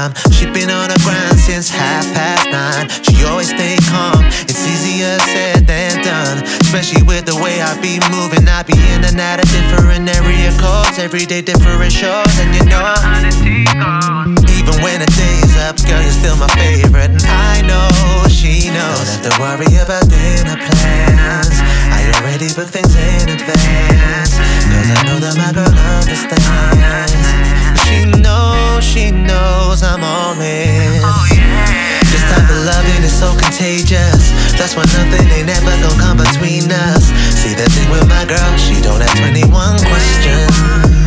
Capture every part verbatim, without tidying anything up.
time. She been on the grind since half past nine. She always stay calm, it's easier said than done. Especially with the way I be moving, I be in and out of different area codes, everyday different shows, and you know even when the day is up, girl, you're still my favorite. And I know she knows. Don't have to worry about dinner plans, I already booked things in advance, cause I know that my girl understands. She knows, she knows I'm all in. This type of loving is so contagious, that's why nothing ain't ever gonna come between us. See the thing with my girl, she don't have twenty-one questions.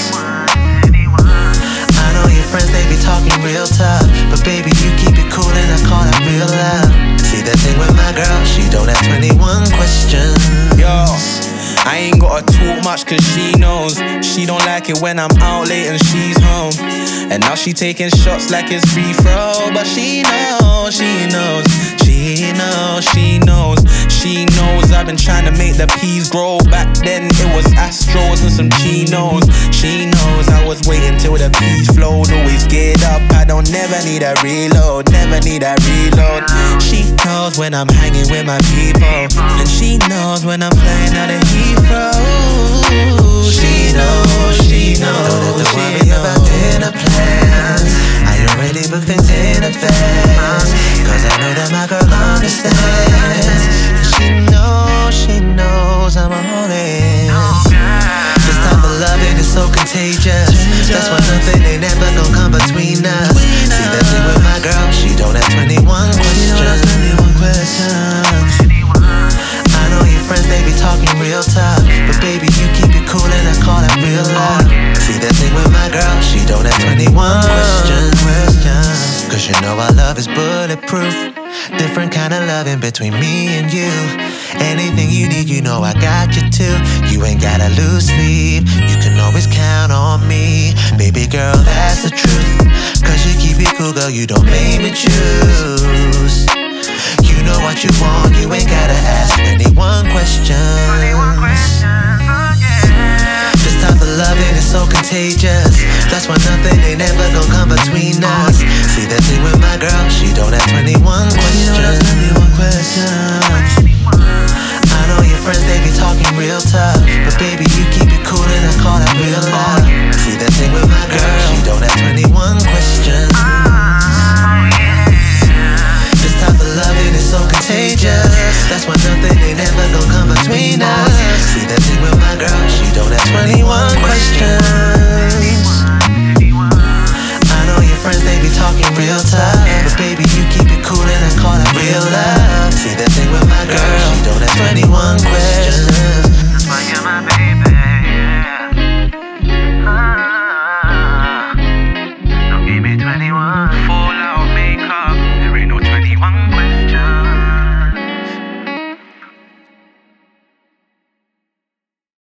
I know your friends, they be talking real tough, but baby, you keep it cool and I call that real love. See the thing with my girl, she don't have twenty-one questions. Yo, I ain't gotta talk much cause she knows. She don't like it when I'm out late and she's home. And now she taking shots like it's free throw. But she knows, she knows, she knows, she knows, she knows I've been trying to make the peas grow. Back then it was Astros and some chinos. She knows I was waiting till the peas flowed. Always get up, I don't never need a reload, never need a reload. She knows when I'm hanging with my people, and she knows when I'm flying out of Heathrow. She knows, she knows, don't have to worry about dinner plans, I already booked things in advance, cause I know that my girl understands. She knows, she knows I'm all in. This type of loving is so contagious, that's why nothing ain't ever gonna come between us. See that thing with my girl, she don't have twenty-one questions. I know your friends, they be talking real tough, but baby, you keep it cool and I call that real love. See that thing with my girl, she don't have twenty-one questions. Cause you know our love is bulletproof, different kind of loving between me and you. Anything you need, you know I got you too. You ain't gotta lose sleep, you can always count on me. Baby girl, that's the truth, cause you keep it cool, girl, you don't make me choose. You know what you want, you ain't gotta ask twenty-one questions. This type of loving is so contagious, that's why nothing ain't ever gonna come between us. See that thing with my girl, she don't have twenty-one questions. I know your friends, they be talking real tough, but baby, you keep it cool and I call that real love. See that thing with my girl, she don't have twenty-one questions. This type of loving is so contagious, that's why nothing ain't ever gonna come between us. See that thing with my girl, she don't have twenty-one questions. I know your friends, they be talking real tough, but baby, you keep it cool and I call that real love. See that thing with my girl, she don't have twenty-one questions. That's why you're my baby, yeah. Ah, don't give me twenty-one.